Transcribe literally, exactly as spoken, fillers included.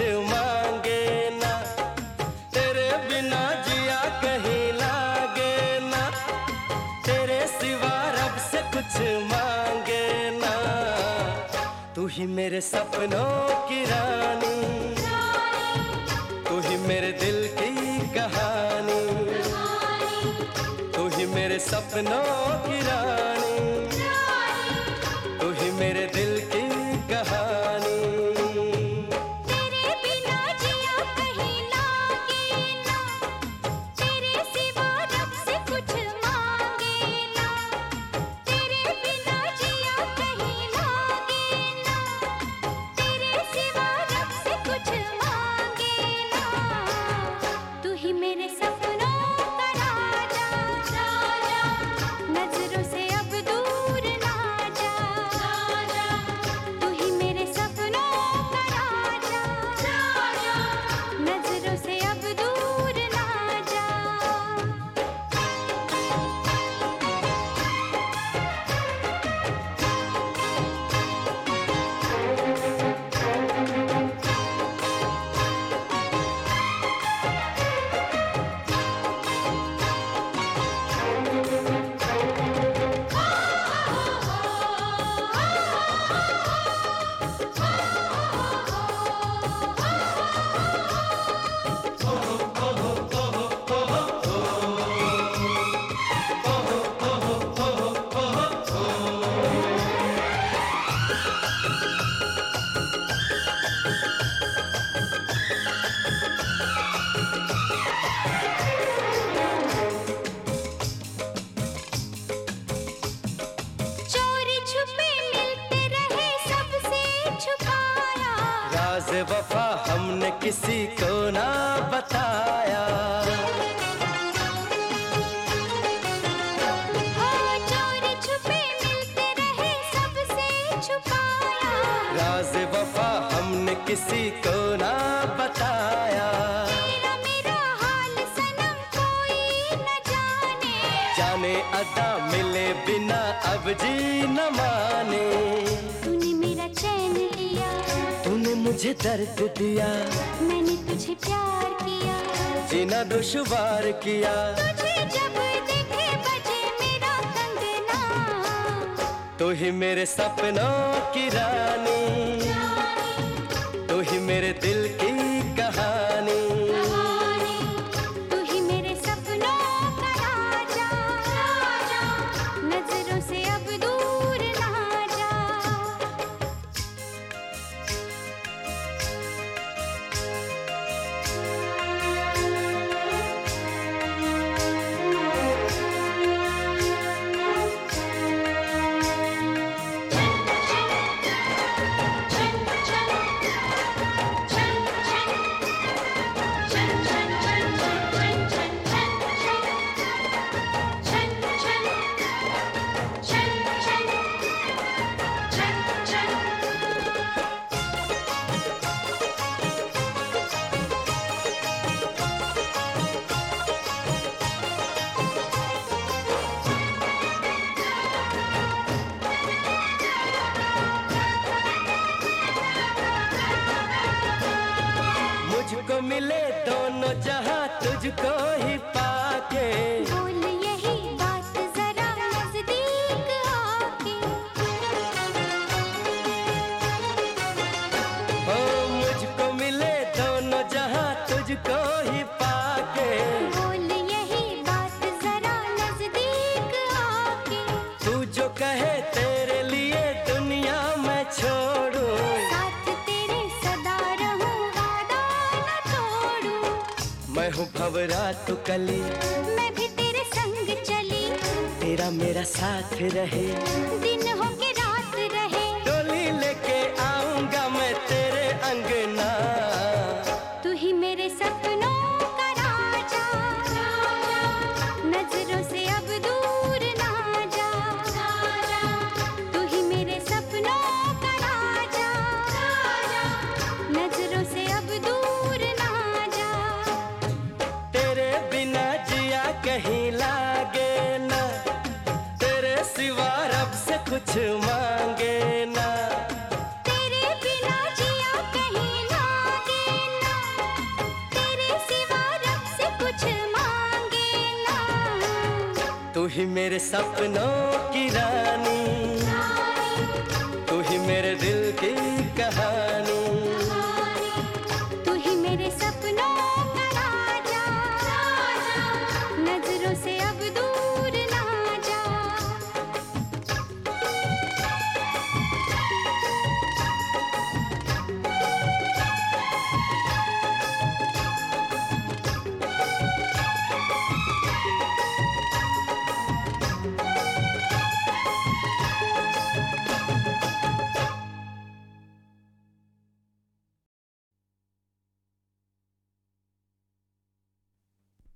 मांगे ना, तेरे बिना जिया कहीं लागे ना, तेरे सिवा रब से कुछ मांगे ना। तू ही मेरे सपनों की रानी, तू ही मेरे दिल की कहानी, तू ही मेरे सपनों की रानी, तू ही मेरे दिल की कहानी। तेरे बिना जिया कहीं लागे ना, तेरे सिवा रब से कुछ मांगे ना, तेरे बिना जिया कहीं लागे ना, तेरे सिवा रब से कुछ मांगे ना। तू ही मेरे सपनों का राजा, राजा, नजरों से अब दूर ना जा, राजा, तू ही मेरे सपनों का राजा, राजा, नजरों से अब दूर ना जा। चोरी छुपे मिलते रहे सबसे छुपाया, राज़ वफा हमने किसी को ना बताया। हो चोरी छुपे मिलते रहे सबसे छुपाया, राज़ वफा हमने किसी को ना बताया। तेरा मेरा हाल सनम कोई न जाने, जाने अदा मिले बिना अब जी न माने। तूने मेरा चैन लिया, तूने मुझे दर्द दिया, मैंने तुझे प्यार किया, जीना दुश्वार किया। तुझे जब देखे बजे मेरा कंगना, तू ही मेरे सपनों की रानी, तू ही मेरे दिल की कहानी, तू ही मेरे सपनों का राजा, राजा, नजरों से अब दूर ना जा। मुझको मिले दोनों जहां तुझको ही पाके। बोल यही बात जरा नजदीक आके, हो मुझको मिले दोनों जहां तुझको ही पाके। बोल यही बात जरा नजदीक आके, तू जो कहे तेरे लिए दुनिया मैं छोड़ूं। साथ तेरे सदा रहूं, वादा न तोड़ूं। मैं हूँ भंवरा तू कली, मैं भी तेरे संग चली, तेरा मेरा साथ रहे। दिन हो के रात रहे, डोली लेके आऊंगा मैं तेरे अंगना। तू ही मेरे सपनों का राजा, राजा, नजरों से अब दूर ना जा, राजा, तू ही मेरे सपनों का राजा, राजा, नजरों से अब दूर ना जा। तेरे बिना जिया कहीं लागे ना, तेरे सिवा रब से ही मेरे सपनों की रानी।